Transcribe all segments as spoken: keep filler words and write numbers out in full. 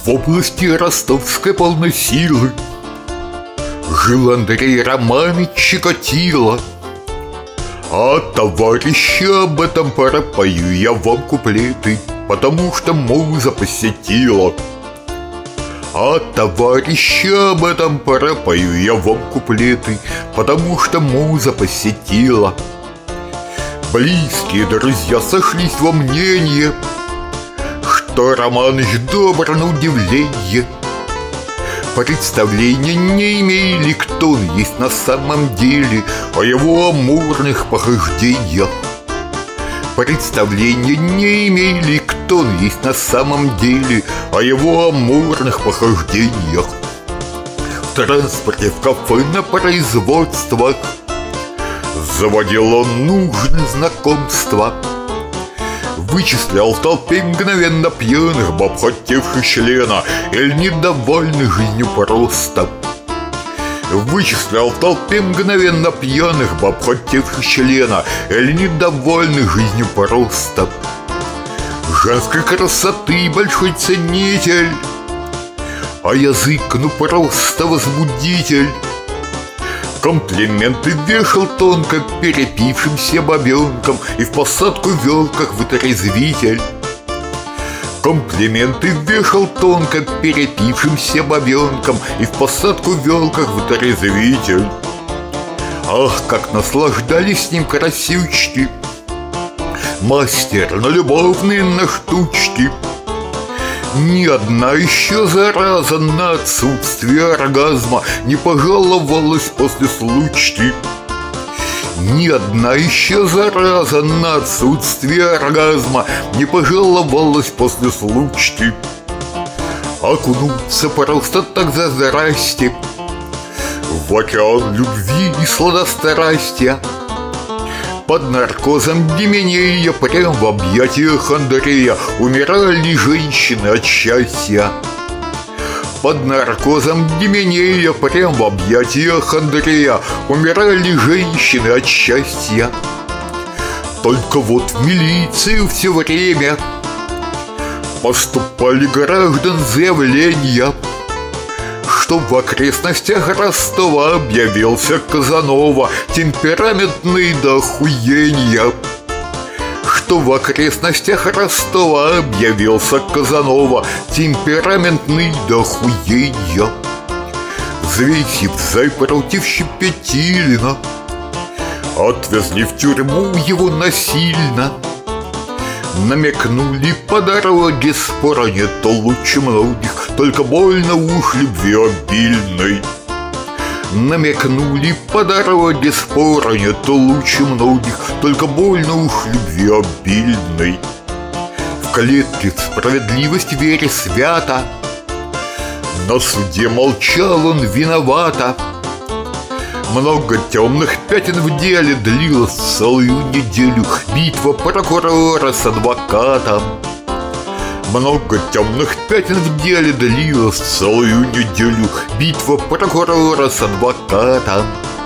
В области ростовской полной силы жил Андрей Романович Чикатило. А товарища об этом пропою я вам куплеты, потому что муза посетила. А товарища об этом пропою я вам куплеты, потому что муза посетила. Близкие друзья сошлись во мнении, что Романыч добр на удивление. Представления не имели, кто он есть на самом деле, о его амурных похождениях. Представления не имели, кто он есть на самом деле, о его амурных похождениях. В транспорте, в кафе, на производствах заводил он нужные знакомства. Вычислял в толпе мгновенно пьяных баб, хотевших члена или недовольных жизнью просто. Вычислял в толпе мгновенно пьяных баб, хотевших члена или недовольных жизнью просто. Женской красоты большой ценитель, а язык ну просто возбудитель. Комплименты вешал тонко перепившимся бабенкам и в посадку вел, как вытрезвитель. Комплименты вешал тонко перепившимся бабенкам и в посадку вел, как вытрезвитель. Ах, как наслаждались с ним красючки, мастер на любовные на штучки. Ни одна еще зараза на отсутствие оргазма не пожаловалась после случки. Ни одна еще зараза на отсутствие оргазма не пожаловалась после случки. Окунуться просто так за здрасте в океан любви и сладострастия. Под наркозом Гименея, прям в объятиях Андрея, умирали женщины от счастья. Под наркозом Гименея, прям в объятиях Андрея, умирали женщины от счастья. Только вот в милицию все время поступали граждан заявления, что в окрестностях Ростова объявился Казанова, темпераментный до охуения. Что в окрестностях Ростова объявился Казанова, темпераментный до охуения. Взвесив за и против Щепетилина, отвезли в тюрьму его насильно. Намекнули по дороге, спора нет, то лучше многих, только больно уж любви обильной. Намекнули по дороге, спора нет, то лучше многих, только больно уж любви обильной. В клетке в справедливость вере свято, на суде молчал он виновато. Много темных пятен в деле, длилась целую неделю битва прокурора с адвокатом. Много темных пятен в деле, длилась целую неделю битва прокурора с адвокатом.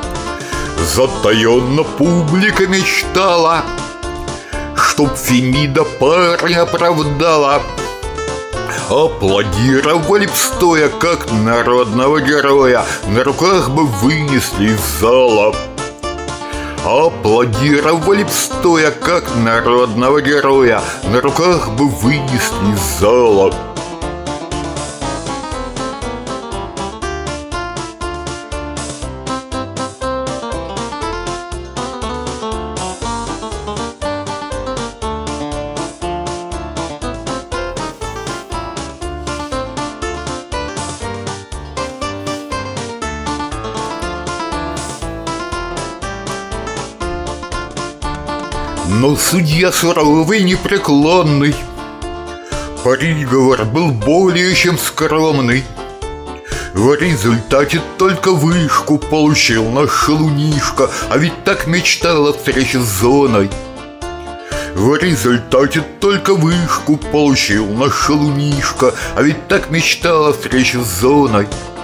Затаенно публика мечтала, чтоб Фемида парня оправдала. Аплодировали б стоя, как народного героя, на руках бы вынесли из зала. Аплодировали б стоя, как народного героя, на руках бы вынесли из зала. Но судья суровый, непреклонный, приговор был более чем скромный. В результате только вышку получил наш шалунишка, а ведь так мечтал о встрече с зоной. В результате только вышку получил наш шалунишка, а ведь так мечтал о встрече с зоной.